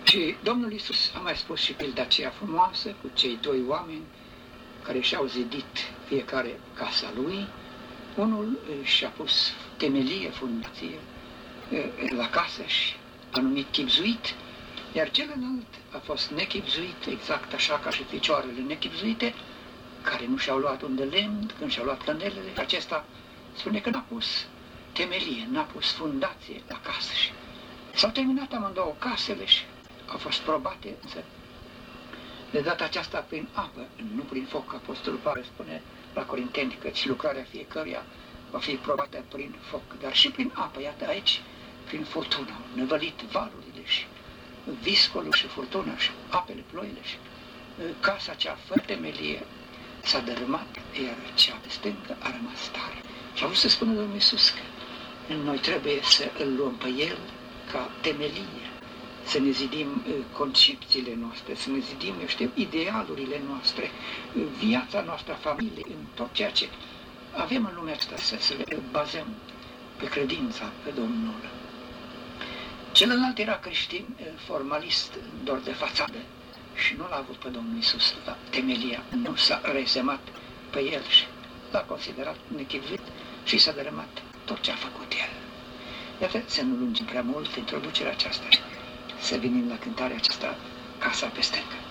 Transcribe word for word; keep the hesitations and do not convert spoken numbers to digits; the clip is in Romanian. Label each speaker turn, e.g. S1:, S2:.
S1: Și Domnul Iisus a mai spus și pilda aceea frumoasă cu cei doi oameni care și-au zidit fiecare casa lui. Unul și-a pus temelie, fundație la casă și a numit chibzuit, iar celălalt a fost nechibzuit, exact așa ca și picioarele nechibzuite, care nu și-au luat un de lemn când și-au luat candelele. Acesta spune că n-a pus temelie, n-a pus fundație la casă și s-au terminat amândouă casele și au fost probate, însă de data aceasta prin apă, nu prin foc. Apostolul Pavel spune la Corinteni că și lucrarea fiecăruia va fi probată prin foc, dar și prin apă, iată aici, prin furtună, năvălit valurile și viscolul și furtuna și apele, ploile și casa cea fără temelie s-a dărâmat, iar cea de stâncă a rămas tare. Și a vrut să spună Domnul Iisus că noi trebuie să îl luăm pe El ca temelie, să ne zidim concepțiile noastre, să ne zidim, eu știu, idealurile noastre, viața noastră, familie, în tot ceea ce avem în lumea asta, să, să le bazăm pe credința pe Domnul. Celălalt era creștin formalist, doar de fațadă, și nu l-a avut pe Domnul Iisus la temelia, nu s-a resemat pe El și l-a considerat nechibzuit și s-a dărâmat tot ce a făcut El. Iată, să nu lungim prea mult introducerea aceasta, să venim la cântarea aceasta, Casa pe stâncă.